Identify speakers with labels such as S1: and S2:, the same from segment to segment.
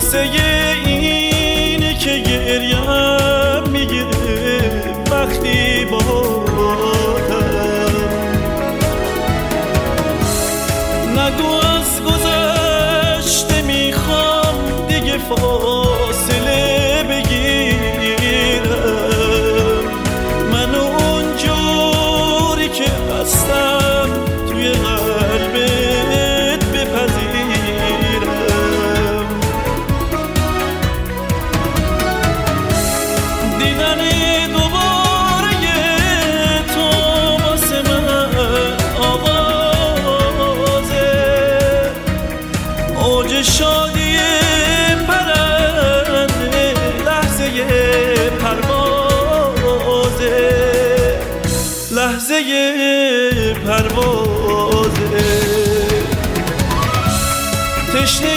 S1: واسه اینه که گریم میگیره وقتی بادم. نگو از گذشته میخوام دیگه فاصله بگیرم، منو اونجوری که هستم توی قلبت بپذیرم. دیدن دوباره تو واسه من آغازه، اوج شادی پرنده لحظه پروازه، لحظه پروازه. تشنه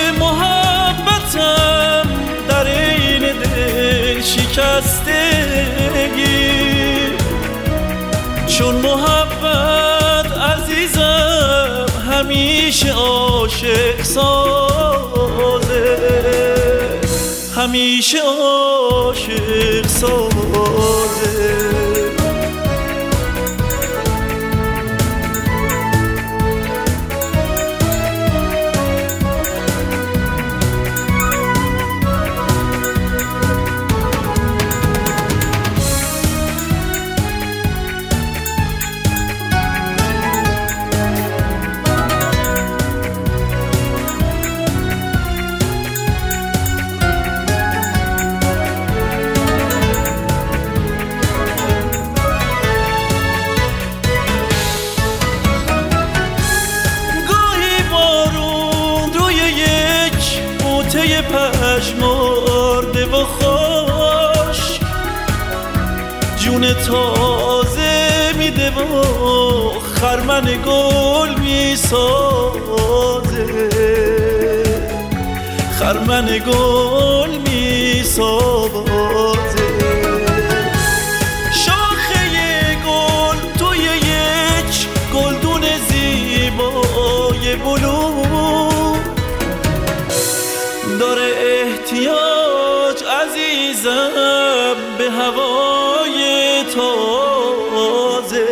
S1: محبتم در این دل شکستگی، چون محبت عزیزم همیشه عاشق سازه، همیشه عاشق سازه. پژمرده و خوش جون تازه میده و خرمن گل میسازه، خرمن گل میسازه. شاخه گل توی یک گلدون زیبای بلور داره احتیاج عزیزم به هوای تازه،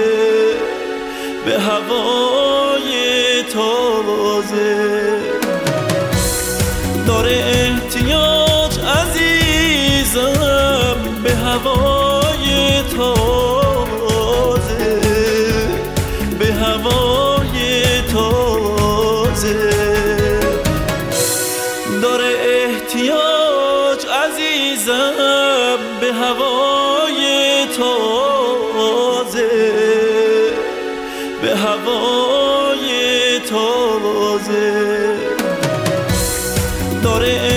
S1: به هوای تازه. داره احتیاج عزیزم به هوای تازه، به هوای تازه. داره احتیاج عزیزم به هوای تازه، به هوای تازه. داره